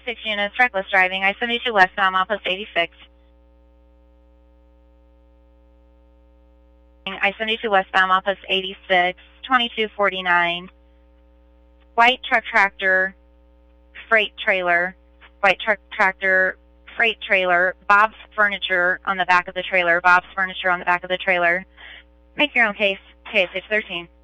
6 units, reckless driving, I-72 westbound, mile post 86. I-72 westbound, mile post 86, 2249. White truck tractor, freight trailer, white truck tractor, freight trailer, Bob's Furniture on the back of the trailer, Bob's Furniture on the back of the trailer. Make your own case, KSH 13.